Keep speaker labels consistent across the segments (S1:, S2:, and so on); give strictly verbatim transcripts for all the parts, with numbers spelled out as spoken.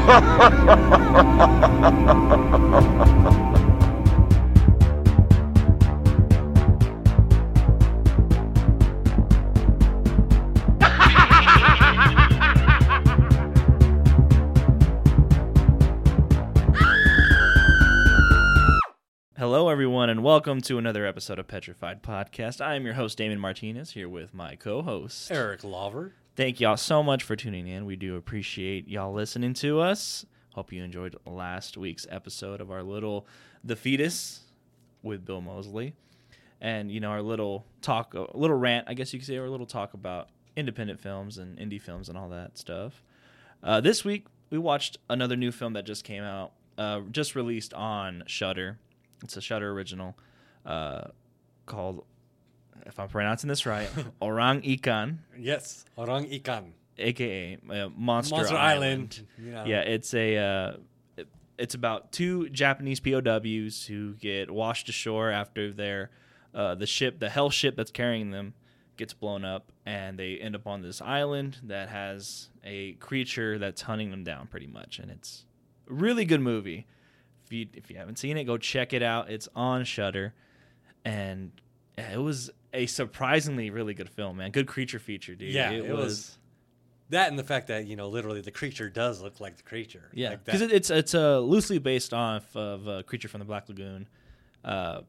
S1: Hello, everyone, and welcome to another episode of Petrified Podcast. I am your host, Damon Martinez, here with my co-host,
S2: Eric Lawver.
S1: Thank y'all so much for tuning in. We do appreciate y'all listening to us. Hope you enjoyed last week's episode of our little The Fetus with Bill Mosley. And, you know, our little talk, a little rant, I guess you could say, or a little talk about independent films and indie films and all that stuff. Uh, this week, we watched another new film that just came out, uh, just released on Shudder. It's a Shudder original uh, called, if I'm pronouncing this right, Orang Ikan.
S2: Yes, Orang Ikan.
S1: A K A uh, Monster,
S2: Monster
S1: Island.
S2: Island. You know.
S1: Yeah, it's a uh, it, it's about two Japanese P O Ws who get washed ashore after their uh, the ship, the hell ship that's carrying them, gets blown up, and they end up on this island that has a creature that's hunting them down, pretty much. And it's a really good movie. If you if you haven't seen it, go check it out. It's on Shudder, and it was a surprisingly really good film, man. Good creature feature, dude.
S2: Yeah,
S1: it,
S2: it
S1: was,
S2: was that, and the fact that, you know, literally the creature does look like the creature.
S1: Yeah,
S2: like
S1: because it, it's it's uh, loosely based off of a Creature from the Black Lagoon, uh,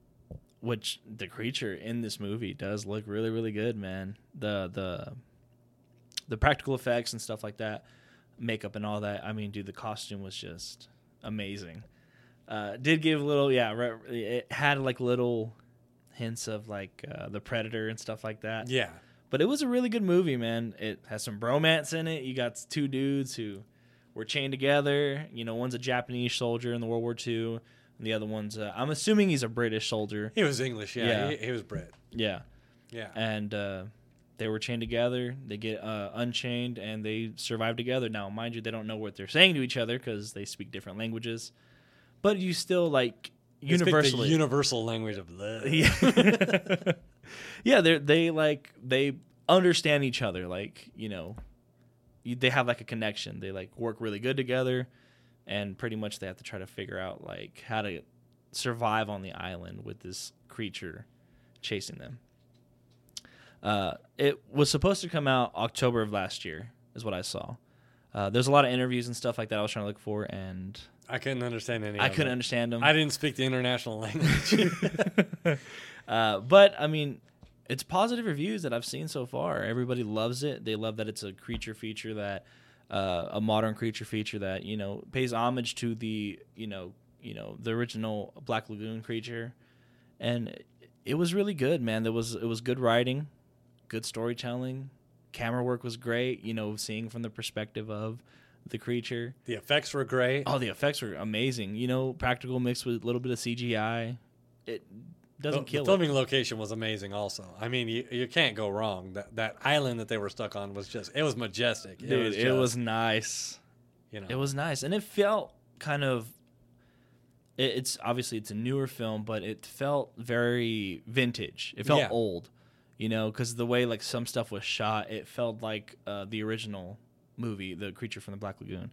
S1: which the creature in this movie does look really really good, man. The the the practical effects and stuff like that, makeup and all that. I mean, dude, the costume was just amazing. Uh, did give a little, yeah, re- it had like little hints of like uh, the Predator and stuff like that.
S2: Yeah.
S1: But it was a really good movie, man. It has some bromance in it. You got two dudes who were chained together. You know, one's a Japanese soldier in the World War Two, and the other one's, uh, I'm assuming he's a British soldier.
S2: He was English, yeah.
S1: Yeah.
S2: He, he was Brit.
S1: Yeah.
S2: Yeah.
S1: And uh, they were chained together. They get uh, unchained, and they survive together. Now, mind you, they don't know what they're saying to each other because they speak different languages. But you still, like,
S2: They
S1: universally.
S2: speak the universal language of love.
S1: Yeah. Yeah, they they like they understand each other. Like, you know, you, they have like a connection. They like work really good together, and pretty much they have to try to figure out like how to survive on the island with this creature chasing them. Uh, it was supposed to come out October of last year, is what I saw. Uh, there's a lot of interviews and stuff like that I was trying to look for, and
S2: I couldn't understand any
S1: I
S2: of
S1: couldn't
S2: it.
S1: understand them.
S2: I didn't speak the international language.
S1: uh, but, I mean, it's positive reviews that I've seen so far. Everybody loves it. They love that it's a creature feature that, uh, a modern creature feature that, you know, pays homage to the, you know, you know, the original Black Lagoon creature. And it was really good, man. There was, it was good writing, good storytelling. Camera work was great, you know, seeing from the perspective of the creature.
S2: The effects were great.
S1: Oh, the effects were amazing. You know, practical mixed with a little bit of C G I. It doesn't
S2: the,
S1: kill
S2: the filming
S1: it.
S2: location was amazing also. I mean, you, you can't go wrong. That that island that they were stuck on was just, it was majestic.
S1: Dude,
S2: it was, just,
S1: it was nice.
S2: You know.
S1: It was nice. And it felt kind of, it, it's obviously it's a newer film, but it felt very vintage. It felt
S2: Yeah.
S1: old, you know, because the way like some stuff was shot, it felt like uh, the original movie, The Creature from the Black Lagoon.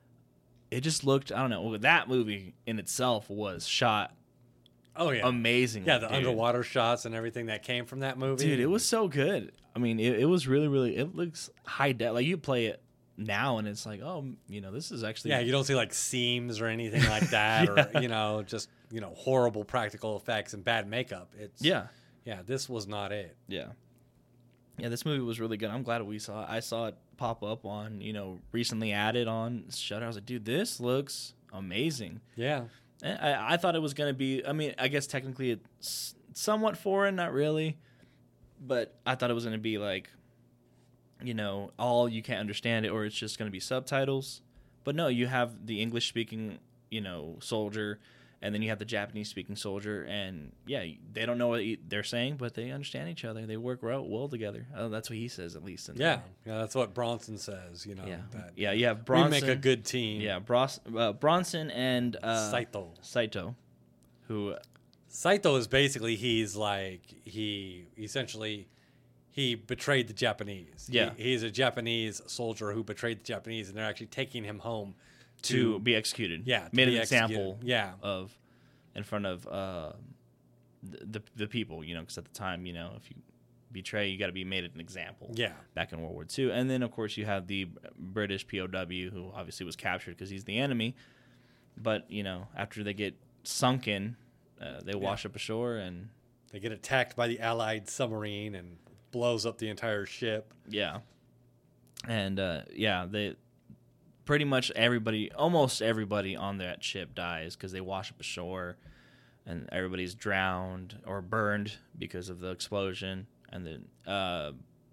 S1: It just looked, I don't know, well, that movie in itself was shot
S2: Oh, yeah.
S1: amazingly.
S2: Yeah, the
S1: dude.
S2: underwater shots and everything that came from that movie.
S1: Dude, it was so good. I mean, it, it was really, really, it looks high def. Like, you play it now, and it's like, oh, you know, this is actually...
S2: Yeah, you don't see, like, seams or anything like that,
S1: Yeah.
S2: or, you know, just, you know, horrible practical effects and bad makeup. It's
S1: Yeah.
S2: Yeah, this was not it.
S1: Yeah. Yeah, this movie was really good. I'm glad we saw it. I saw it pop up on, you know, recently added on Shudder. I was like, dude, this looks amazing.
S2: Yeah.
S1: And I, I thought it was going to be, I mean, I guess technically it's somewhat foreign, not really. But I thought it was going to be like, you know, all you can't understand it, or it's just going to be subtitles. But no, you have the English-speaking, you know, soldier, and then you have the Japanese-speaking soldier, and yeah, they don't know what they're saying, but they understand each other. They work well, well together. Oh, that's what he says, at least. In
S2: Yeah,
S1: the,
S2: yeah, that's what Bronson says. You know,
S1: yeah,
S2: that
S1: yeah. You have Bronson.
S2: we make a good team.
S1: Yeah, Bros, uh, Bronson and uh,
S2: Saito.
S1: Saito, who
S2: Saito is basically he's like he essentially he betrayed the Japanese.
S1: Yeah,
S2: he, he's a Japanese soldier who betrayed the Japanese, and they're actually taking him home
S1: to be executed.
S2: Yeah, to
S1: made
S2: be
S1: an
S2: executed.
S1: example.
S2: Yeah.
S1: of in front of uh, the the people. You know, because at the time, you know, if you betray, you got to be made an example.
S2: Yeah.
S1: Back in World War Two, and then of course you have the British P O W who obviously was captured because he's the enemy. But you know, after they get sunken, uh, they wash
S2: Yeah.
S1: up ashore and.
S2: They get attacked by the Allied submarine and blows up the entire ship.
S1: Yeah. And, uh, yeah, they pretty much everybody, almost everybody on that ship dies because they wash up ashore and everybody's drowned or burned because of the explosion. And then uh,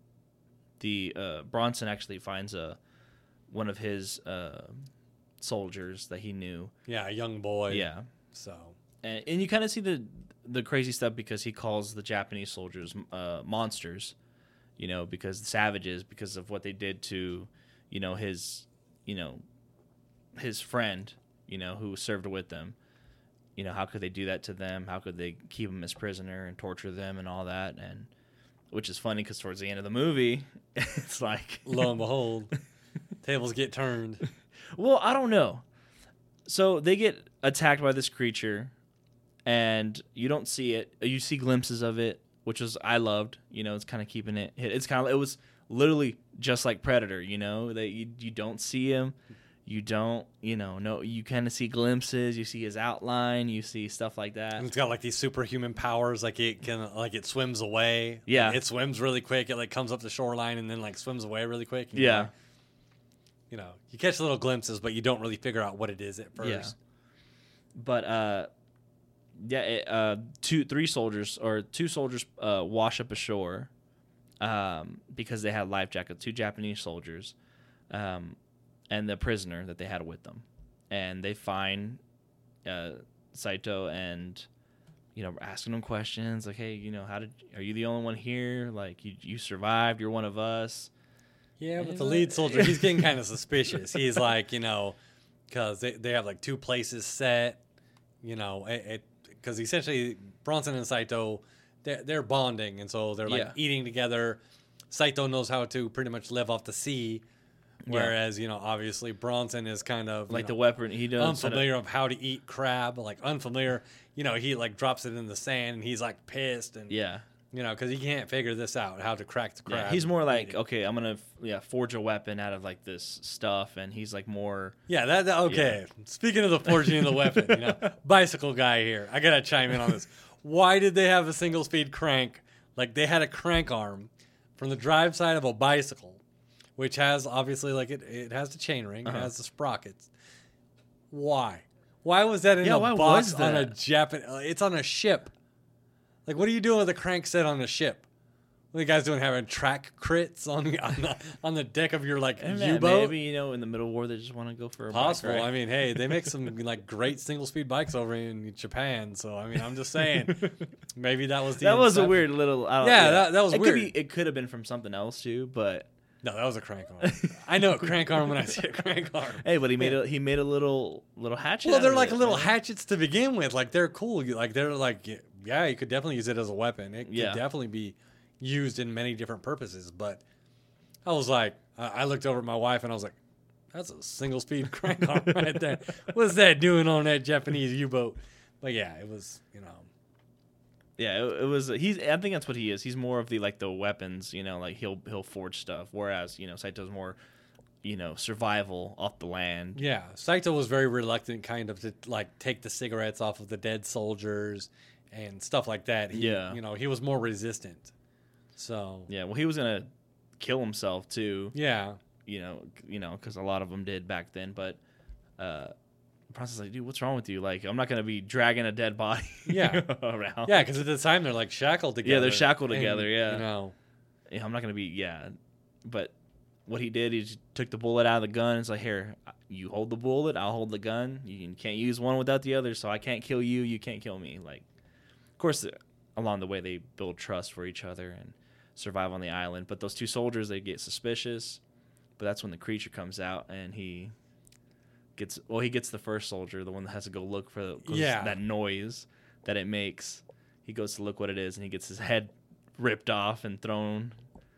S1: the uh, Bronson actually finds a one of his uh, soldiers that he knew.
S2: Yeah, a young boy.
S1: Yeah.
S2: So.
S1: And, and you kind of see the the crazy stuff because he calls the Japanese soldiers uh, monsters, you know, because the savages, because of what they did to, you know, his, you know, his friend, you know, who served with them. You know, how could they do that to them? How could they keep them as prisoner and torture them and all that? And which is funny because towards the end of the movie, it's like
S2: Lo and behold, tables get turned.
S1: Well, I don't know. So they get attacked by this creature. And you don't see it. You see glimpses of it, which was I loved. You know, it's kind of keeping it. It's kind of it was literally just like Predator. You know, that you you don't see him, you don't you know no you kind of see glimpses. You see his outline. You see stuff like that.
S2: And it's got like these superhuman powers, like it can like it swims away.
S1: Yeah,
S2: like, it swims really quick. It like comes up the shoreline and then like swims away really quick. And
S1: yeah,
S2: like, you know, you catch little glimpses, but you don't really figure out what it is at first.
S1: Yeah. But uh. Yeah, it, uh, two, three soldiers or two soldiers uh, wash up ashore um, because they had life jackets. Two Japanese soldiers, um, and the prisoner that they had with them, and they find uh, Saito and you know asking them questions like, "Hey, you know, how did are you the only one here? Like, you you survived? You're one of us."
S2: Yeah, but the lead soldier, he's getting kind of suspicious. He's like, you know, because they they have like two places set, you know, it. it Because essentially, Bronson and Saito, they're, they're bonding, and so they're like
S1: Yeah.
S2: eating together. Saito knows how to pretty much live off the sea, whereas you know, obviously, Bronson is kind of
S1: Like
S2: you
S1: the
S2: know,
S1: weapon he does
S2: unfamiliar of how to eat crab, like unfamiliar. You know, he like drops it in the sand, and he's like pissed, and
S1: Yeah.
S2: you know, because he can't figure this out, how to crack the crab.
S1: Yeah, he's more
S2: and
S1: like,
S2: eat it.
S1: okay, I'm gonna yeah forge a weapon out of like this stuff, and he's like more.
S2: Yeah, that, that okay. Speaking of the forging of the weapon, you know, bicycle guy here. I gotta chime in on this. Why did they have a single speed crank? Like they had a crank arm from the drive side of a bicycle, which has obviously like it, it has the chain ring,
S1: Uh-huh.
S2: it has the sprockets. Why? Why was that in
S1: Yeah,
S2: a
S1: why
S2: box
S1: was
S2: on a
S1: that?
S2: Japan? It's on a ship. Like, what are you doing with a crank set on a ship? What are you guys doing, having track crits on the on the, on the deck of your like
S1: And man,
S2: U-boat?
S1: maybe you know in the middle war they just want to go for a
S2: Possible.
S1: bike ride.
S2: I mean, hey, they make some like great single speed bikes over in Japan. So I mean, I'm just saying, maybe that was the
S1: that was a
S2: inception.
S1: weird little. I don't,
S2: Yeah, that- that was
S1: it
S2: weird.
S1: Could be, it could have been from something else too, but
S2: No, that was a crank arm. I know a crank arm when I see a crank arm.
S1: hey, but he made a he made a little little hatchet.
S2: Well,
S1: out
S2: they're
S1: of
S2: like
S1: it,
S2: little
S1: man.
S2: hatchets to begin with. Like they're cool. You- Like they're like yeah, you could definitely use it as a weapon. It
S1: Yeah.
S2: could definitely be used in many different purposes. But I was like, I I looked over at my wife and I was like, that's a single speed crank arm right there. What's that doing on that Japanese U-boat? But yeah, it was, you know.
S1: Yeah, it, it was. He's. I think that's what he is. He's more of the like the weapons. You know, like he'll he'll forge stuff. Whereas you know Saito's more, you know, survival off the land.
S2: Yeah, Saito was very reluctant, kind of, to like take the cigarettes off of the dead soldiers and stuff like that. He,
S1: Yeah.
S2: you know, he was more resistant. So
S1: Yeah. Well, he was gonna kill himself too.
S2: yeah,
S1: You know. You know, because a lot of them did back then. But, uh, Bronson like, dude, what's wrong with you? Like, I'm not gonna be dragging a dead body.
S2: Yeah.
S1: around.
S2: yeah, because at the time they're like shackled together.
S1: Yeah, they're shackled
S2: and,
S1: together, yeah.
S2: you know,
S1: Yeah, I'm not gonna be. Yeah. But what he did, he just took the bullet out of the gun. It's like, here, you hold the bullet, I'll hold the gun. You can't use one without the other, so I can't kill you, you can't kill me. Like, of course, along the way they build trust for each other and survive on the island. But those two soldiers, they get suspicious. But that's when the creature comes out and he gets. Well, he gets the first soldier, the one that has to go look for the, 'cause
S2: Yeah.
S1: that noise that it makes. He goes to look what it is, and he gets his head ripped off and thrown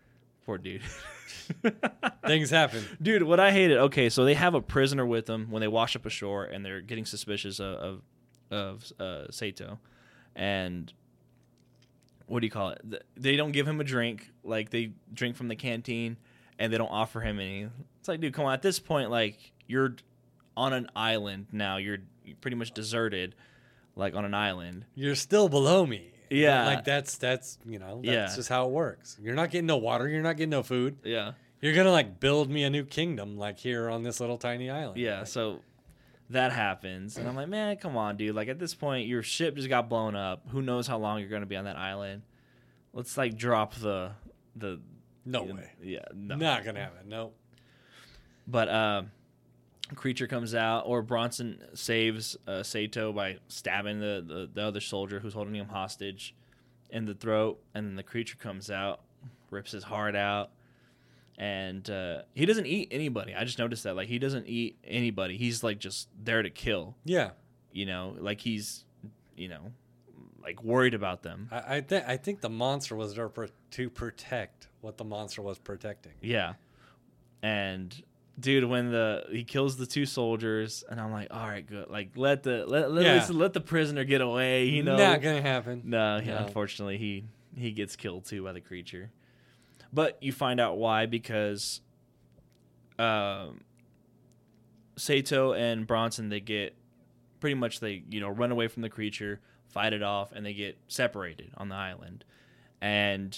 S1: Poor dude.
S2: Things happen.
S1: Dude, what I hated. Okay, so they have a prisoner with them when they wash up ashore, and they're getting suspicious of of, of uh, Sato, and what do you call it? They don't give him a drink. Like they drink from the canteen, and they don't offer him any. It's like, dude, come on. At this point, like you're on an island now. You're pretty much deserted, like on an island.
S2: You're still below me.
S1: Yeah,
S2: like that's that's you know that's
S1: Yeah.
S2: just how it works. You're not getting no water. You're not getting no food.
S1: Yeah.
S2: You're gonna like build me a new kingdom, like here on this little tiny island.
S1: Yeah,
S2: Like,
S1: so that happens, and I'm like, man, come on, dude. Like at this point, your ship just got blown up. Who knows how long you're going to be on that island? Let's like drop the the.
S2: no
S1: you know,
S2: way.
S1: Yeah, no.
S2: Not gonna happen. No.
S1: But uh, creature comes out, or Bronson saves uh, Sato by stabbing the, the the other soldier who's holding him hostage in the throat, and then the creature comes out, rips his heart out. And uh, he doesn't eat anybody. I just noticed that. Like, he doesn't eat anybody. He's, like, just there to kill.
S2: Yeah.
S1: You know? Like, he's, you know, like, worried about them.
S2: I I, th- I think the monster was there pro- to protect what the monster was protecting.
S1: Yeah. And, dude, when the he kills the two soldiers, and I'm like, all right, good. Like, let the let, let,
S2: Yeah.
S1: listen, let the prisoner get away, you know?
S2: Not gonna happen.
S1: No, he-
S2: No.
S1: unfortunately, he, he gets killed, too, by the creature. But you find out why, because um, Sato and Bronson, they get pretty much, they, you know, run away from the creature, fight it off, and they get separated on the island. And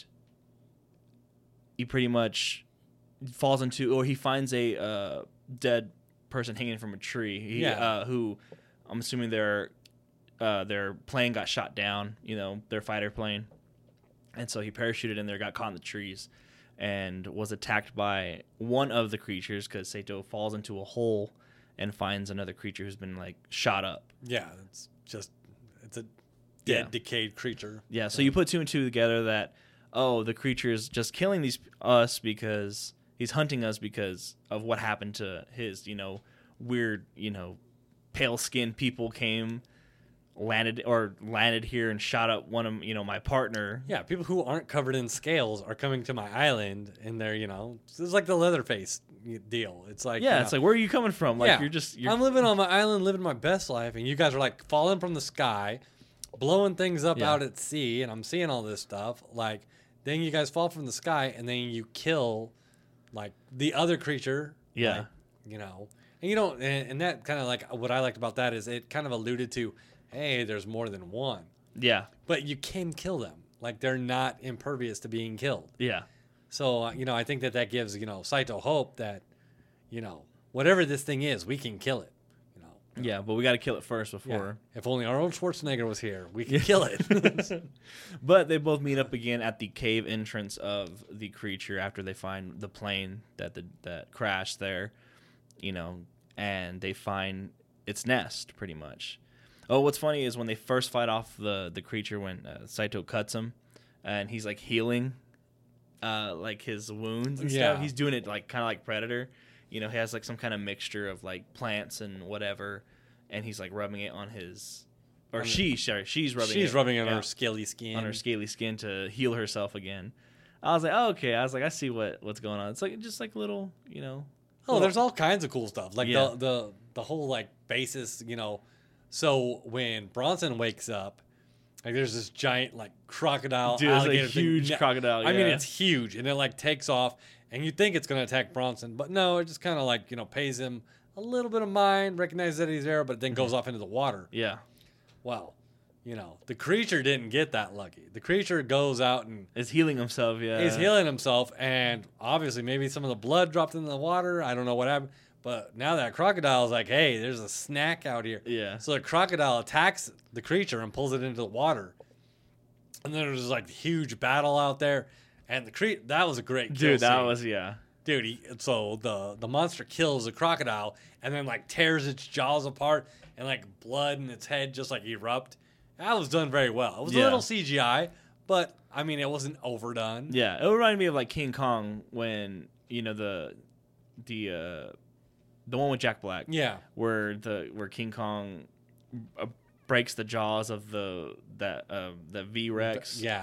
S1: he pretty much falls into, or he finds a uh, dead person hanging from a tree. He,
S2: Yeah.
S1: uh, who, I'm assuming their, uh, their plane got shot down, you know, their fighter plane. And so he parachuted in there, got caught in the trees, and was attacked by one of the creatures because Sato falls into a hole and finds another creature who's been, like, shot up.
S2: Yeah, it's just it's a dead,
S1: Yeah.
S2: decayed creature.
S1: Yeah, so you put two and two together that, oh, the creature is just killing these us because he's hunting us because of what happened to his, you know, weird, you know, pale-skinned people came, landed or landed here and shot up one of, you know, my partner.
S2: Yeah, people who aren't covered in scales are coming to my island, and they're, you know, it's like the Leatherface deal. It's like,
S1: Yeah,
S2: you
S1: it's
S2: know,
S1: like, where are you coming from? Like,
S2: yeah,
S1: you're just, you're,
S2: I'm living on my island, living my best life, and you guys are like falling from the sky, blowing things up
S1: Yeah.
S2: out at sea, and I'm seeing all this stuff. Like, then you guys fall from the sky, and then you kill, like, the other creature.
S1: Yeah.
S2: like, you know, and you don't, and, and that kind of like what I liked about that is it kind of alluded to, hey, there's more than one,
S1: yeah,
S2: but you can kill them. Like, they're not impervious to being killed.
S1: yeah.
S2: So, uh, you know, I think that that gives, you know, Saito hope that, you know, whatever this thing is, we can kill it. You know,
S1: Yeah, but we got to kill it first
S2: yeah.
S1: before.
S2: If only our own Schwarzenegger was here, we could kill it.
S1: But they both meet up again at the cave entrance of the creature after they find the plane that the, that crashed there, you know, and they find its nest pretty much. Oh, what's funny is when they first fight off the the creature, when uh, Saito cuts him, and he's like healing, uh, like his wounds and
S2: Yeah.
S1: stuff. He's doing it like kind of like Predator, you know. He has like some kind of mixture of like plants and whatever, and he's like rubbing it on his, or
S2: On the-
S1: she, sorry, she's rubbing.
S2: She's
S1: it,
S2: rubbing it on
S1: yeah,
S2: her scaly skin.
S1: on her scaly skin to heal herself again. I was like, oh, okay. I was like, I see what what's going on. It's like just like little, you know.
S2: Oh,
S1: little-
S2: there's all kinds of cool stuff. Like
S1: Yeah.
S2: the, the the whole like basis, you know. So when Bronson wakes up, like there's this giant like crocodile,
S1: Dude, it's like
S2: alligator thing.
S1: huge
S2: Ne-
S1: crocodile.
S2: I mean,
S1: yeah.
S2: it's huge, and it like takes off, and you think it's gonna attack Bronson, but no, it just kind of like, you know, pays him a little bit of mind, recognizes that he's there, but then goes off into the water.
S1: yeah.
S2: Well, you know, the creature didn't get that lucky. The creature goes out and
S1: It's healing himself. Yeah.
S2: he's healing himself, and obviously maybe some of the blood dropped into the water. I don't know what happened, but now that crocodile's like, hey, there's a snack out here.
S1: Yeah.
S2: So the crocodile attacks the creature and pulls it into the water, and then there's like huge battle out there, and the cre- that was a great kill
S1: Dude, that
S2: scene.
S1: was yeah.
S2: Dude, he, so the the monster kills the crocodile and then like tears its jaws apart, and like blood in its head just like erupt. That was done very well. It was a
S1: Yeah.
S2: little C G I, but I mean it wasn't overdone.
S1: Yeah. It reminded me of like King Kong when you know the the uh, the one with Jack Black.
S2: Yeah.
S1: Where the where King Kong uh, breaks the jaws of the that uh, the V Rex.
S2: Yeah.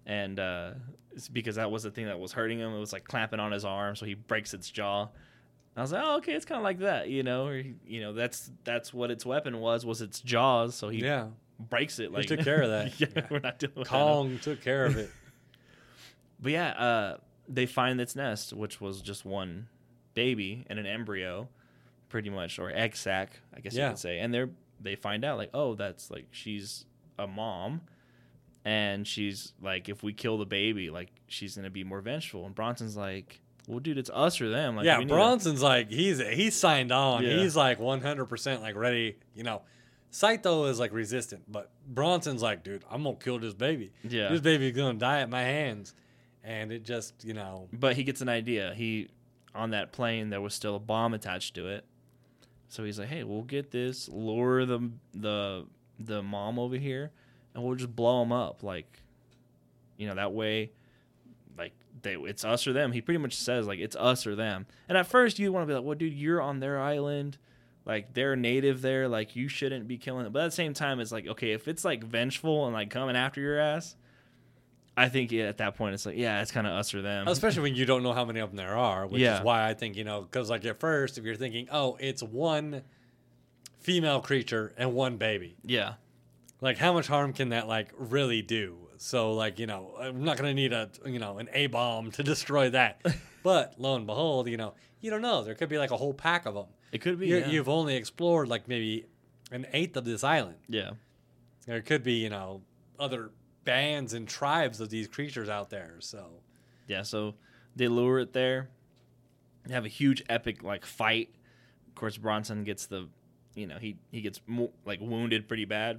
S1: and uh, it's because that was the thing that was hurting him. It was like clamping on his arm, so he breaks its jaw. I was like, oh, okay, it's kind of like that, you know, or, you know, that's that's what its weapon was, was its jaws. So he
S2: Yeah.
S1: breaks it. Like
S2: He took care of that.
S1: yeah,
S2: Yeah.
S1: we're not dealing with
S2: Kong took care of it.
S1: that. But yeah, uh, they find its nest, which was just one baby and an embryo, pretty much, or egg sac, I guess
S2: Yeah.
S1: you could say. And they're they find out like, oh, that's like she's a mom, and she's like, if we kill the baby, like she's gonna be more vengeful. And Bronson's like, well, dude, it's us or them. Like,
S2: yeah,
S1: we need to-
S2: Bronson's like he's he's signed on.
S1: Yeah.
S2: He's like one hundred percent like ready. You know, Saito is like resistant, but Bronson's like, dude, I'm gonna kill this baby.
S1: Yeah.
S2: This baby's gonna die at my hands, and it just you know.
S1: But he gets an idea. He on that plane there was still a bomb attached to it. So he's like, "Hey, we'll get this, lure the the the mom over here, and we'll just blow them up. Like, you know, that way, like they, it's us or them." He pretty much says like it's us or them. And at first you want to be like, "Well, dude, you're on their island, like they're native there, like you shouldn't be killing them." But at the same time, it's like, okay, if it's like vengeful and like coming after your ass, I think yeah, at that point it's like, yeah, it's kind of us or them.
S2: Especially when you don't know how many of them there are, which
S1: Yeah.
S2: is why I think, you know, because like at first, if you're thinking, oh, it's one female creature and one baby,
S1: Yeah.
S2: like how much harm can that like really do? So like, you know, I'm not going to need a, you know, an A bomb to destroy that. But lo and behold, you know, you don't know. There could be like a whole pack of them.
S1: It could be.
S2: You,
S1: yeah.
S2: You've only explored like maybe an eighth of this island.
S1: yeah.
S2: There could be, you know, other bands and tribes of these creatures out there. So
S1: Yeah, so they lure it there. They have a huge epic like fight. Of course, Bronson gets the, you know, he he gets mo- like wounded pretty bad,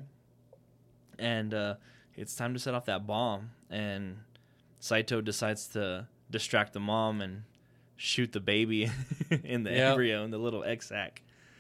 S1: and uh, it's time to set off that bomb. And Saito decides to distract the mom and shoot the baby in the
S2: Yep.
S1: embryo in the little egg sac.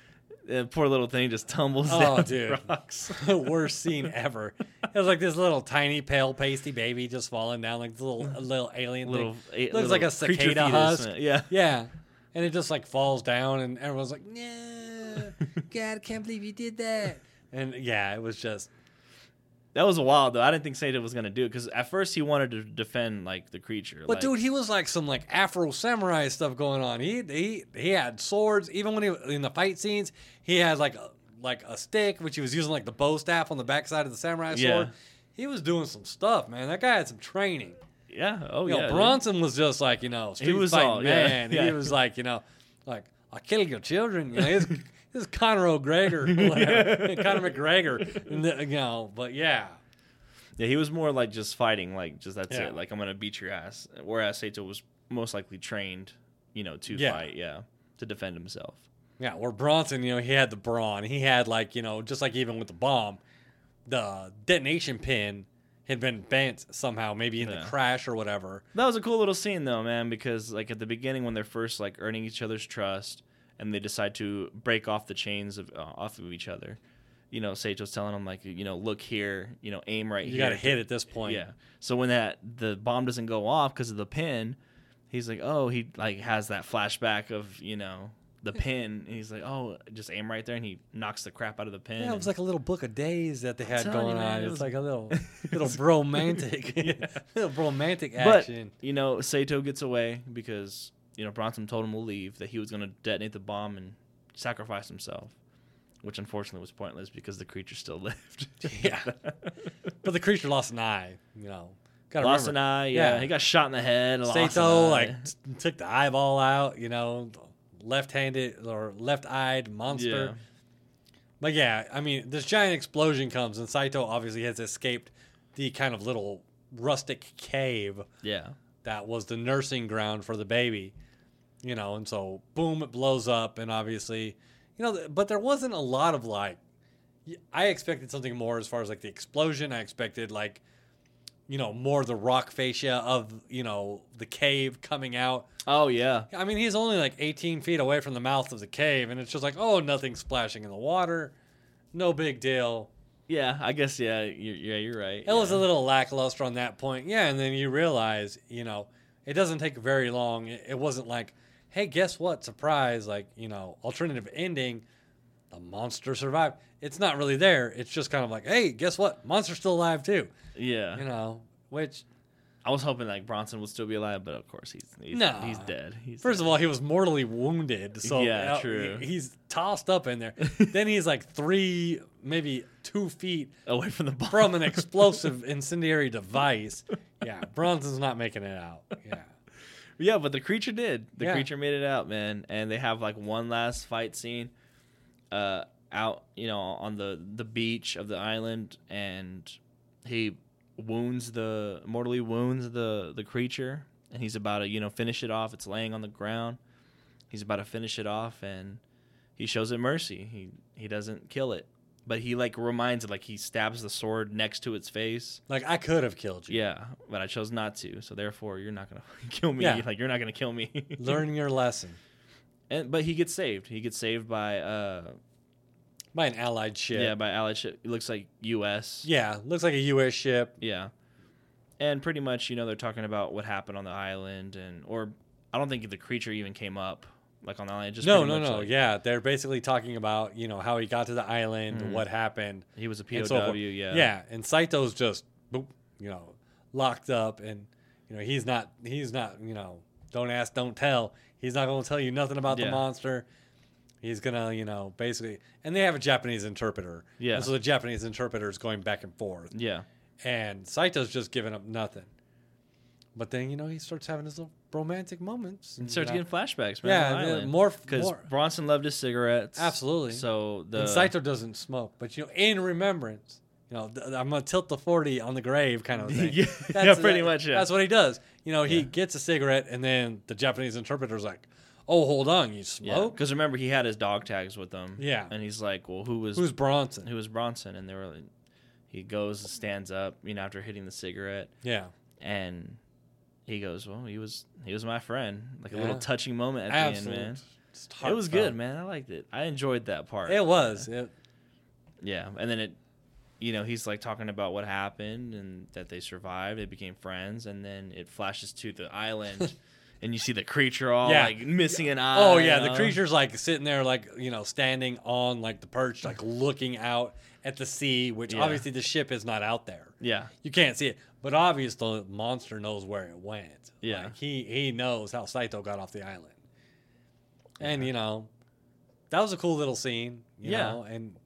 S1: The poor little thing just tumbles
S2: Oh,
S1: down
S2: dude.
S1: the rocks.
S2: worst scene ever. It was like this little tiny pale pasty baby just falling down like this little a little alien
S1: little,
S2: thing.
S1: a,
S2: Looks like a
S1: little creature
S2: cicada
S1: fetus.
S2: husk.
S1: Yeah.
S2: Yeah. And it just like falls down and everyone's like, no, God, I can't believe you did that. And yeah, it was just,
S1: That was wild though. I didn't think Saito was gonna do it because at first he wanted to defend like the creature.
S2: but
S1: like,
S2: dude, he was like some like Afro samurai stuff going on. He he he had swords. Even when he in the fight scenes, he had like a, like a stick, which he was using like the bow staff on the backside of the samurai
S1: Yeah.
S2: sword. He was doing some stuff, man. That guy had some training.
S1: yeah, oh
S2: You
S1: yeah,
S2: know,
S1: dude.
S2: Bronson was just like, you know, street
S1: was
S2: fighting
S1: all- yeah,
S2: man.
S1: yeah.
S2: He was like, you know, like, I killed your children. You know, this, this is Conor O'Gregor, whatever. Conor McGregor. And the, you know, but yeah.
S1: Yeah, he was more like just fighting, like just that's
S2: Yeah.
S1: it. Like I'm gonna beat your ass. Whereas Saito was most likely trained, you know, to
S2: Yeah.
S1: fight, yeah, to defend himself.
S2: Yeah, where Bronson, you know, he had the brawn. He had like, you know, just like even with the bomb, the detonation pin had been bent somehow, maybe in
S1: Yeah.
S2: the crash or whatever.
S1: That was a cool little scene though, man, because like at the beginning when they're first like earning each other's trust and they decide to break off the chains of uh, off of each other. You know, Saito's telling him like, you know, look here, you know, aim right
S2: You
S1: here.
S2: got to hit at this point.
S1: Yeah. So when that the bomb doesn't go off because of the pin, he's like, oh, he like has that flashback of you know the pin, and he's like, oh, just aim right there, and he knocks the crap out of the pin.
S2: Yeah, it was like a little book of days that they had
S1: telling you,
S2: going
S1: man,
S2: on.
S1: it
S2: It's
S1: was-
S2: like a little, little romantic,
S1: Yeah.
S2: little romantic
S1: but
S2: action.
S1: you know, Saito gets away because you know Bronson told him to leave, that he was going to detonate the bomb and sacrifice himself, which unfortunately was pointless because the creature still lived.
S2: Yeah. But the creature lost an eye. You know, gotta
S1: Lost
S2: remember.
S1: an eye. Yeah.
S2: Yeah.
S1: he got shot in the head. lost an
S2: Sato
S1: eye.
S2: like t- took the eyeball out. You know, left-handed or left-eyed monster.
S1: Yeah.
S2: But yeah, I mean, this giant explosion comes, and Saito obviously has escaped the kind of little rustic cave
S1: Yeah.
S2: that was the nursing ground for the baby. You know, and so boom, it blows up, and obviously, you know, th- but there wasn't a lot of like, y- I expected something more as far as like the explosion. I expected like, you know, more of the rock fascia of, you know, the cave coming out.
S1: Oh yeah.
S2: I mean, he's only like eighteen feet away from the mouth of the cave, and it's just like, oh, nothing splashing in the water. No big deal.
S1: Yeah, I guess yeah. You're, yeah, you're right.
S2: It was a
S1: yeah.
S2: little lackluster on that point. Yeah, and then you realize, you know, it doesn't take very long. It, it wasn't like, hey, guess what? Surprise, like, you know, alternative ending, the monster survived. It's not really there. It's just kind of like, hey, guess what? Monster's still alive too.
S1: Yeah.
S2: You know, which
S1: I was hoping like Bronson would still be alive, but of course he's he's,
S2: No.
S1: he's dead. He's
S2: First
S1: dead.
S2: of all, he was mortally wounded, so
S1: Yeah,
S2: uh,
S1: true.
S2: he- he's tossed up in there. Then he's like three, maybe two feet
S1: away from the bomb.
S2: from an explosive incendiary device. Yeah, Bronson's not making it out. Yeah.
S1: Yeah, but the creature did. The
S2: Yeah.
S1: creature made it out, man. And they have like one last fight scene, uh, out you know on the the beach of the island, and he wounds the mortally wounds the the creature, and he's about to you know finish it off. It's laying on the ground. He's about to finish it off, and he shows it mercy. He he doesn't kill it, but he like reminds it, like he stabs the sword next to its face.
S2: Like, I could have killed you.
S1: Yeah, but I chose not to. So therefore, you're not gonna kill me.
S2: Yeah.
S1: Like you're not gonna kill me.
S2: Learn your lesson.
S1: And but he gets saved. He gets saved by uh
S2: By an allied ship.
S1: yeah by allied ship. It looks like U S
S2: Yeah, looks like a U S ship.
S1: Yeah, and pretty much you know they're talking about what happened on the island, and or I don't think the creature even came up like on the island. Just
S2: No,
S1: pretty
S2: no,
S1: much,
S2: no.
S1: like,
S2: Yeah, they're basically talking about, you know, how he got to the island,
S1: Mhm.
S2: what happened.
S1: he was a P
S2: and
S1: O
S2: so forth.
S1: W. yeah,
S2: Yeah, and Saito's just, boop, you know, locked up, and you know he's not, he's not, you know, don't ask, don't tell. He's not going to tell you nothing about
S1: Yeah.
S2: the monster. He's gonna, you know, basically, and they have a Japanese interpreter.
S1: Yeah.
S2: And so the Japanese interpreter is going back and forth,
S1: yeah,
S2: and Saito's just giving up nothing. But then, you know, he starts having his little romantic moments.
S1: and
S2: you
S1: starts
S2: know.
S1: getting flashbacks. Man,
S2: Yeah,
S1: on the
S2: the-
S1: island.
S2: more-
S1: because
S2: more-
S1: Bronson loved his cigarettes.
S2: Absolutely.
S1: So the
S2: And Saito doesn't smoke, but you know, in remembrance, you know, th- I'm gonna tilt the forty on the grave, kind of thing.
S1: Yeah,
S2: That's-
S1: yeah, pretty
S2: that-
S1: much, yeah.
S2: That's what he does. You know, he
S1: Yeah.
S2: gets a cigarette, and then the Japanese interpreter's like, "Oh, hold on, you
S1: yeah,
S2: smoke?
S1: because remember he had his dog tags with him.
S2: Yeah.
S1: and he's like, well, who was
S2: Who's Bronson?"
S1: who was Bronson? And they were like, he goes and stands up, you know, after hitting the cigarette,
S2: Yeah,
S1: and he goes, well, he was he was my friend. Like a
S2: Yeah.
S1: little touching moment at the
S2: absolutely.
S1: end, man.
S2: Just
S1: It was
S2: heartfelt.
S1: good, man. I liked it. I enjoyed that part.
S2: It was. It,
S1: Yeah, and then it, you know, he's like talking about what happened and that they survived. They became friends, and then it flashes to the island, and you see the creature all
S2: Yeah.
S1: like missing an eye.
S2: oh yeah, the
S1: uh,
S2: creature's like sitting there, like, you know, standing on like the perch, like looking out at the sea, which
S1: Yeah.
S2: obviously the ship is not out there.
S1: Yeah,
S2: You can't see it, but obviously the monster knows where it went.
S1: Yeah.
S2: Like, he he knows how Saito got off the island, and
S1: Yeah.
S2: you know, that was a cool little scene. You
S1: Yeah.
S2: know, and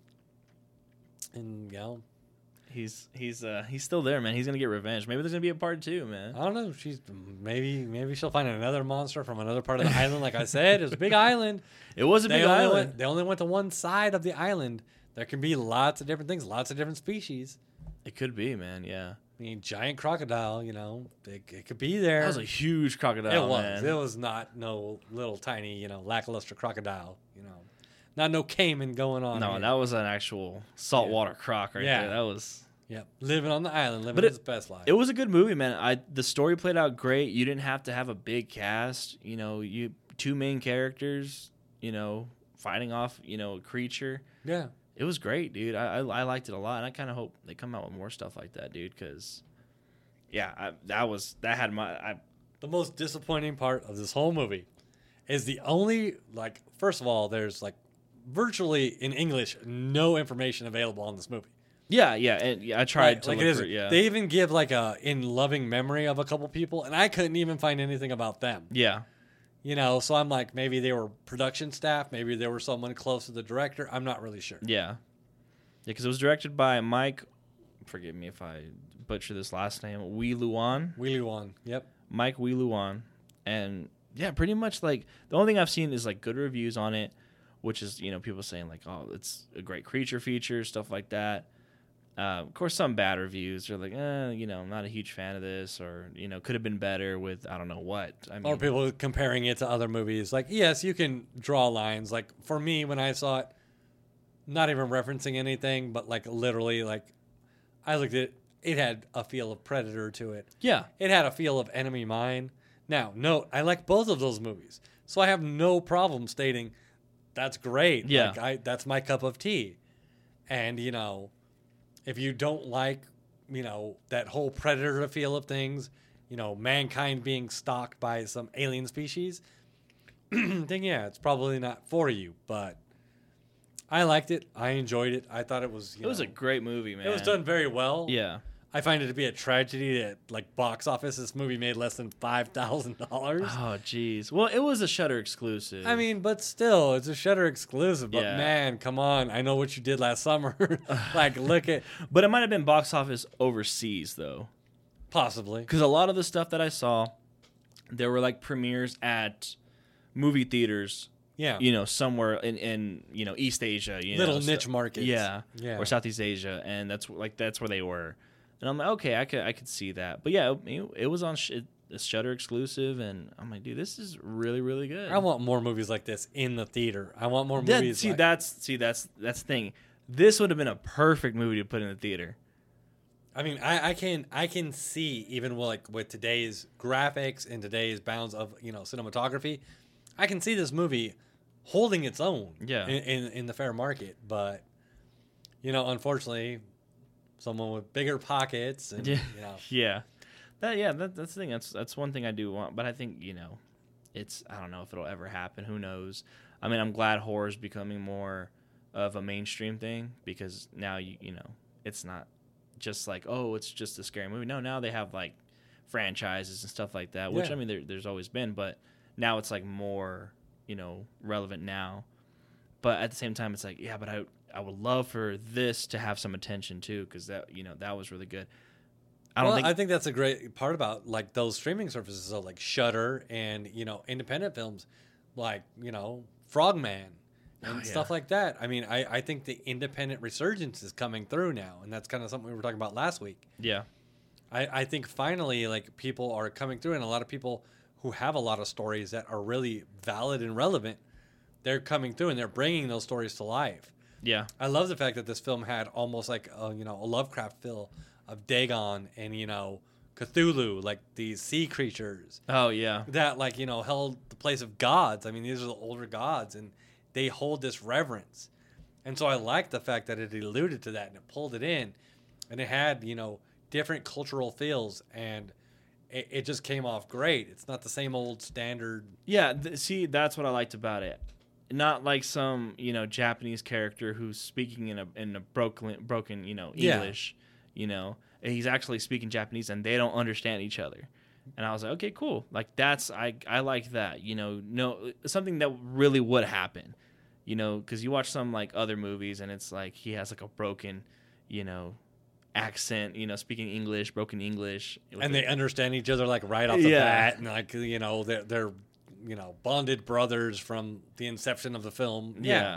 S2: and you know,
S1: he's he's uh he's still there, man. He's gonna get revenge. Maybe there's gonna be a part two, man.
S2: I don't know. She's maybe maybe she'll find another monster from another part of the island. Like I said, it was a big island.
S1: It was a
S2: They
S1: big
S2: only
S1: island.
S2: went they only went to one side of the island. There can be lots of different things, lots of different species.
S1: It could be, man. Yeah,
S2: I mean, giant crocodile. You know, it, it could be there.
S1: that was a huge crocodile.
S2: It was.
S1: Man.
S2: It was not no little tiny, you know, lackluster crocodile. You know, not no caiman going on.
S1: No,
S2: here.
S1: that was an actual saltwater croc right
S2: Yeah.
S1: there. That was.
S2: Yep, living on the island, living
S1: But
S2: his
S1: it-
S2: best life.
S1: It was a good movie, man. I the story played out great. You didn't have to have a big cast. You know, you two main characters. You know, fighting off. You know, a creature.
S2: yeah,
S1: It was great, dude. I I, I liked it a lot, and I kind of hope they come out with more stuff like that, dude. Because, yeah, I, that was that had my. I,
S2: the most disappointing part of this whole movie is the only like. First of all, there's like virtually in English no information available on this movie.
S1: yeah, yeah, and yeah, I tried
S2: Like-
S1: to
S2: like
S1: look
S2: it is.
S1: for it, yeah,
S2: They even give like a in loving memory of a couple people, and I couldn't even find anything about them.
S1: yeah,
S2: You know, so I'm like, maybe they were production staff, maybe they were someone close to the director. I'm not really sure.
S1: yeah, yeah. Because it was directed by Mike. Forgive me if I butcher this last name. Wee Luan.
S2: Wheelie one. Yep.
S1: Mike Wee Luan, and yeah, pretty much like the only thing I've seen is like good reviews on it, which is you know people saying like, oh, it's a great creature feature, stuff like that. Uh, of course, some bad reviews. They're like, eh, you know, I'm not a huge fan of this, or you know, could have been better with I don't know what. I mean,
S2: Or people comparing it to other movies. Like, yes, you can draw lines. Like, for me, when I saw it, not even referencing anything, but like literally, like, I looked at it, it had a feel of Predator to it.
S1: yeah,
S2: It had a feel of Enemy Mine. Now, note, I like both of those movies. So I have no problem stating that's great.
S1: Yeah.
S2: Like, I, that's my cup of tea. And, you know, if you don't like, you know, that whole Predator feel of things, you know, mankind being stalked by some alien species, then yeah, it's probably not for you. But I liked it. I enjoyed it. I thought it was, you
S1: it was
S2: know,
S1: a great movie, man.
S2: it was done very well.
S1: Yeah,
S2: I find it to be a tragedy that, like, box office, this movie made less than five thousand dollars.
S1: Oh, jeez. Well, it was a Shudder exclusive.
S2: I mean, but still, it's a Shudder exclusive. But
S1: Yeah.
S2: man, come on. I know what you did last summer. Like, look at...
S1: But it might have been box office overseas, though.
S2: Possibly.
S1: Because a lot of the stuff that I saw, there were, like, premieres at movie theaters,
S2: Yeah.
S1: you know, somewhere in, in you know, East Asia. You
S2: Little
S1: know,
S2: niche
S1: so-
S2: markets.
S1: Yeah.
S2: Yeah.
S1: Or Southeast Asia. And that's, like, that's where they were. And I'm like, okay, I could, I could see that. But, yeah, it, it was on... Sh- a Shudder exclusive, and I'm like, dude, this is really, really good.
S2: I want more movies like this in the theater. I want more
S1: That-
S2: movies
S1: see,
S2: like...
S1: that's see, that's that's the thing. This would have been a perfect movie to put in the theater.
S2: I mean, I, I can I can see, even with, like, with today's graphics and today's bounds of, you know, cinematography, I can see this movie holding its own
S1: Yeah.
S2: in, in, in the fair market. But, you know, unfortunately, someone with bigger pockets and,
S1: Yeah.
S2: you know...
S1: Yeah, that yeah, that, that's the thing. That's that's one thing I do want, but I think you know, it's I don't know if it'll ever happen. Who knows? I mean, I'm glad horror is becoming more of a mainstream thing because now you you know it's not just like, oh, it's just a scary movie. No, now they have like franchises and stuff like that, which
S2: Yeah.
S1: I mean there, there's always been, but now it's like more you know relevant now. But at the same time, it's like, yeah, but I I would love for this to have some attention too, because that you know that was really good. I don't
S2: well,
S1: think
S2: I think that's a great part about, like, those streaming services, so like Shudder and, you know, independent films like, you know, Frogman and
S1: Oh, yeah.
S2: stuff like that. I mean, I, I think the independent resurgence is coming through now, and that's kind of something we were talking about last week.
S1: yeah.
S2: I, I think finally, like, people are coming through, and a lot of people who have a lot of stories that are really valid and relevant, they're coming through and they're bringing those stories to life.
S1: Yeah.
S2: I love the fact that this film had almost like a, you know, a Lovecraft feel of Dagon and, you know, Cthulhu, like these sea creatures
S1: Oh, yeah.
S2: that, like, you know, held the place of gods. I mean, these are the older gods, and they hold this reverence. And so I like the fact that it alluded to that and it pulled it in, and it had, you know, different cultural feels, and it, it just came off great. It's not the same old standard.
S1: Yeah. Th- see, that's what I liked about it. Not like some, you know, Japanese character who's speaking in a in a broken, broken, you know,
S2: Yeah.
S1: English, you know. And he's actually speaking Japanese and they don't understand each other. And I was like, okay, cool. Like that's I I like that, you know, no something that really would happen. You know, cuz you watch some like other movies and it's like he has like a broken, you know, accent, you know, speaking English, broken English.
S2: And they understand each other, like, right off the
S1: Yeah.
S2: bat, and, like, you know, they're, they're you know, bonded brothers from the inception of the film.
S1: Yeah.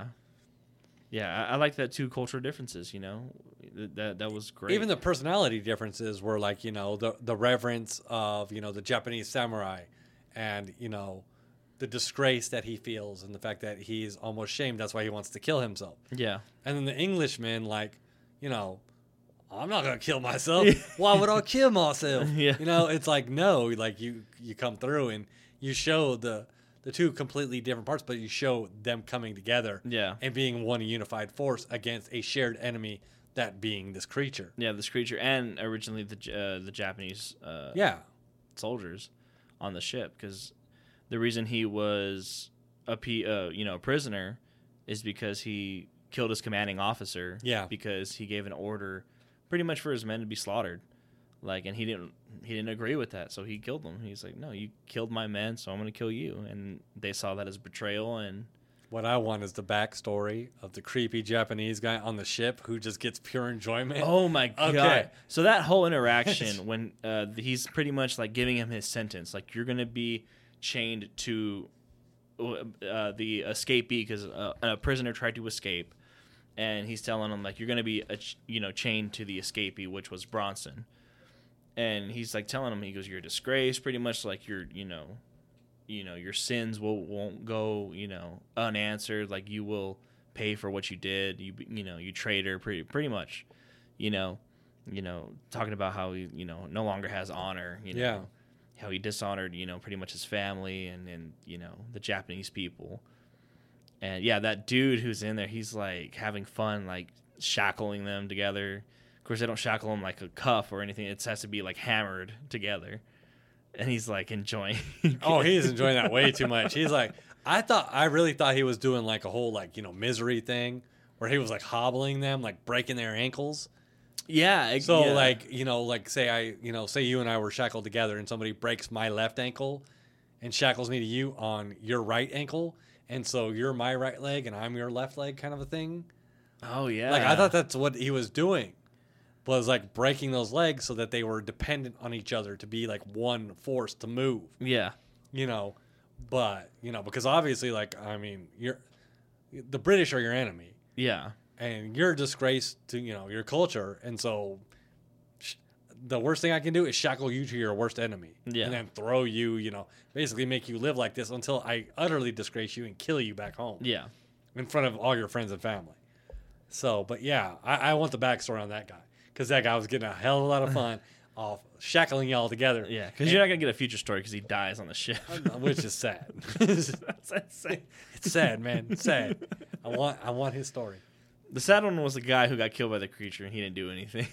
S1: Yeah, I, I like that two cultural differences, you know. Th- That that was great.
S2: Even the personality differences were, like, you know, the the reverence of, you know, the Japanese samurai, and, you know, the disgrace that he feels, and the fact that he's almost shamed. That's why he wants to kill himself.
S1: Yeah.
S2: And then the Englishman, like, you know, I'm not gonna kill myself. Why would I kill myself?
S1: Yeah.
S2: You know, it's like, no, like, you you come through and you show the the two completely different parts, but you show them coming together
S1: Yeah.
S2: and being one unified force against a shared enemy, that being this creature.
S1: Yeah, this creature and originally the J- uh, the Japanese uh,
S2: Yeah.
S1: soldiers on the ship, because the reason he was a P, uh, you know a prisoner is because he killed his commanding officer.
S2: Yeah.
S1: Because he gave an order pretty much for his men to be slaughtered. Like, and he didn't he didn't agree with that, so he killed them. He's like, no, you killed my men, so I'm gonna kill you. And they saw that as betrayal. And
S2: What I want is the backstory of the creepy Japanese guy on the ship who just gets pure enjoyment.
S1: oh my god!
S2: Okay.
S1: So that whole interaction when uh, he's pretty much like giving him his sentence, like you're gonna be chained to uh, the escapee because uh, a prisoner tried to escape, and he's telling him like you're gonna be a, you know chained to the escapee, which was Bronson. And he's like telling him, he goes, "You're a disgrace," pretty much like you're, you know, you know, your sins will won't go, you know, unanswered. Like you will pay for what you did. You, you know, you traitor, pretty, pretty much, you know, you know, talking about how he, you know, no longer has honor. You know,
S2: Yeah.
S1: how he dishonored, you know, pretty much his family and and you know the Japanese people. And yeah, that dude who's in there, he's like having fun, like shackling them together. Of course, they don't shackle him like a cuff or anything. It has to be like hammered together. And he's like enjoying.
S2: Oh, he's enjoying that way too much. He's like, I thought, I really thought he was doing like a whole, like, you know, misery thing where he was like hobbling them, like breaking their ankles.
S1: Yeah. It,
S2: So
S1: yeah.
S2: like, you know, like say I, you know, say you and I were shackled together and somebody breaks my left ankle and shackles me to you on your right ankle. And so you're my right leg and I'm your left leg kind of a thing.
S1: Oh yeah.
S2: Like I thought that's what he was doing. Was like breaking those legs so that they were dependent on each other to be like one force to move,
S1: Yeah.
S2: you know. But, you know, because obviously like I mean, you're the British are your enemy.
S1: Yeah.
S2: And you're a disgrace to, you know, your culture. And so sh- the worst thing I can do is shackle you to your worst enemy.
S1: Yeah.
S2: And then throw you, you know, basically make you live like this until I utterly disgrace you and kill you back home
S1: Yeah.
S2: in front of all your friends and family. So, but yeah, I, I want the backstory on that guy because that guy was getting a hell of a lot of fun off shackling y'all together.
S1: Yeah. Because you're not gonna get a future story because he dies on the ship.
S2: Which is sad.
S1: That's insane.
S2: It's sad, man. It's sad. I want, I want his story.
S1: The sad one was the guy who got killed by the creature and he didn't do anything.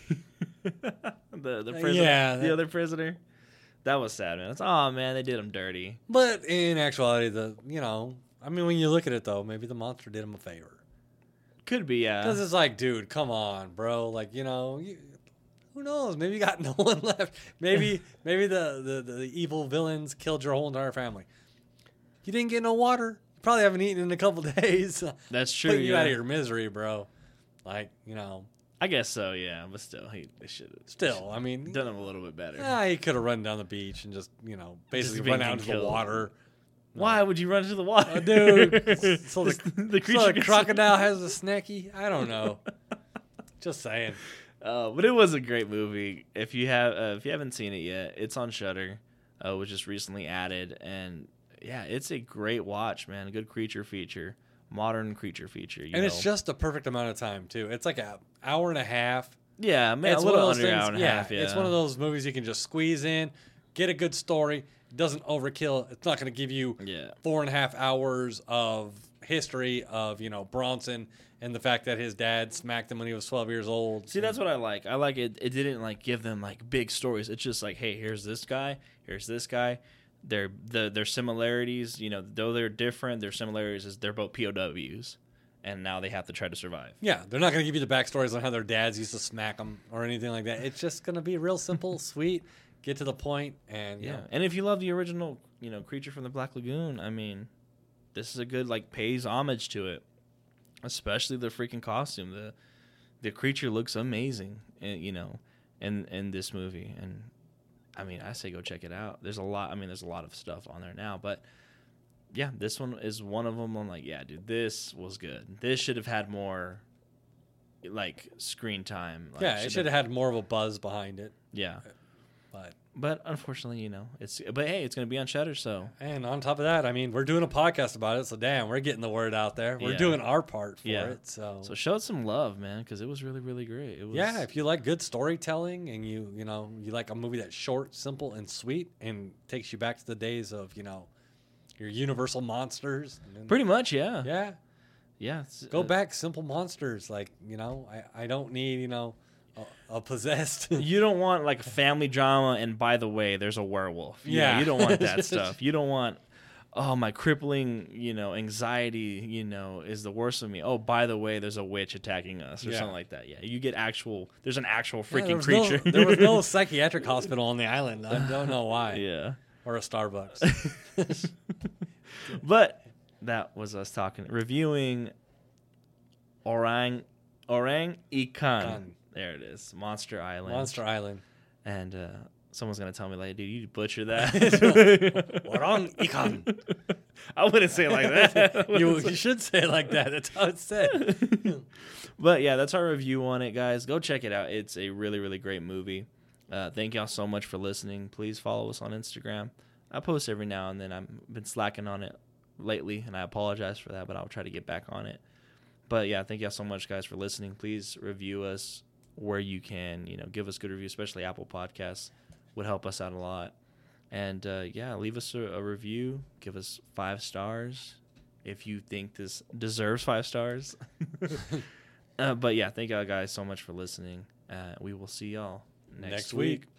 S1: the the prisoner,
S2: yeah,
S1: the
S2: that-
S1: other prisoner. That was sad, man. It's oh man, they did him dirty.
S2: But in actuality, the you know, I mean, when you look at it though, maybe the monster did him a favor.
S1: Could be, yeah.
S2: Because it's like, dude, come on, bro. Like, you know, you, who knows? Maybe you got no one left. Maybe, maybe the, the the evil villains killed your whole entire family. You didn't get no water. You probably haven't eaten in a couple days.
S1: That's true.
S2: Put you
S1: yeah.
S2: out of your misery, bro. Like, you know,
S1: I guess so, yeah. But still, he they should have
S2: still, I mean,
S1: done him a little bit better.
S2: yeah, he could have run down the beach and just, you know, basically
S1: being
S2: run out into the
S1: killed.
S2: water.
S1: Why would you run into the water,
S2: Uh, dude? So the,
S1: the creature
S2: so the
S1: gets-
S2: crocodile has a snacky? I don't know. Just saying.
S1: Uh, but it was a great movie. If you have, uh, if you haven't seen it yet, it's on Shudder, uh, which just recently added, and yeah, it's a great watch, man. A good creature feature, modern creature feature, you
S2: And
S1: know?
S2: it's just the perfect amount of time too. It's like an hour and a half.
S1: yeah, man,
S2: It's
S1: a
S2: one of
S1: little
S2: those
S1: under an
S2: things-
S1: hour and a
S2: yeah,
S1: half. Yeah,
S2: it's one of those movies you can just squeeze in, get a good story. It doesn't overkill. It's not going to give you
S1: Yeah,
S2: four and a half hours of history of you know Bronson and the fact that his dad smacked him when he was twelve years old.
S1: see, that's what I like. I like it. It didn't like give them like big stories. It's just like, hey, here's this guy, here's this guy. Their the their similarities, you know, though they're different, their similarities is they're both P O Ws, and now they have to try to survive.
S2: Yeah, they're not going to give you the backstories on how their dads used to smack them or anything like that. It's just going to be real simple, sweet, get to the point, and
S1: Yeah,
S2: yeah.
S1: and if you love the original, you know, Creature from the Black Lagoon, I mean, this is a good like pays homage to it, especially the freaking costume. the The creature looks amazing, and you know, in in this movie, and I mean, I say go check it out. There's a lot. I mean, there's a lot of stuff on there now, but yeah, this one is one of them. I'm like, yeah, dude, this was good. This should have had more like screen time. Like,
S2: Yeah, it should have had more of a buzz behind it,
S1: Yeah,
S2: but.
S1: but unfortunately, you know, it's. But hey, it's gonna be on Shudder, so.
S2: And on top of that, I mean, we're doing a podcast about it, so damn, we're getting the word out there. We're
S1: Yeah.
S2: doing our part for
S1: Yeah.
S2: it. So,
S1: So show it some love, man, because it was really, really great. It was,
S2: yeah, if you like good storytelling and you, you know, you like a movie that's short, simple, and sweet and takes you back to the days of, you know, your Universal monsters. And,
S1: pretty much, yeah,
S2: yeah.
S1: yeah. it's,
S2: Go
S1: uh,
S2: back, simple monsters. Like, you know, I, I don't need, you know, a, a possessed.
S1: You don't want like a family drama, and by the way, there's a werewolf. You know,
S2: Yeah.
S1: you don't want that stuff. You don't want, oh, my crippling, you know, anxiety, you know, is the worst of me. Oh, by the way, there's a witch attacking us or
S2: Yeah.
S1: something like that. Yeah, you get actual. There's an actual
S2: Yeah,
S1: freaking
S2: there was
S1: creature.
S2: No, there was no psychiatric hospital on the island. I don't know why.
S1: Yeah,
S2: Or a Starbucks.
S1: but that was us talking, reviewing Orang Orang Ikan.
S2: Ikan.
S1: There it is, Monster Island.
S2: Monster Island.
S1: And uh, someone's gonna tell me like, dude, you butcher that.
S2: Orang Ikan.
S1: I wouldn't say it like that.
S2: You, you should say it like that. That's how it's said.
S1: But yeah, that's our review on it, guys. Go check it out. It's a really, really great movie. Uh, thank y'all so much for listening. Please follow us on Instagram. I post every now and then. I've been slacking on it lately, and I apologize for that, but I'll try to get back on it. But yeah, thank y'all so much, guys, for listening. Please review us where you can. You know, give us good reviews, especially Apple Podcasts. Would help us out a lot. And uh, yeah, leave us a, a review. Give us five stars if you think this deserves five stars. uh, but yeah, thank y'all guys so much for listening. Uh, we will see y'all next,
S2: Next
S1: week.
S2: week.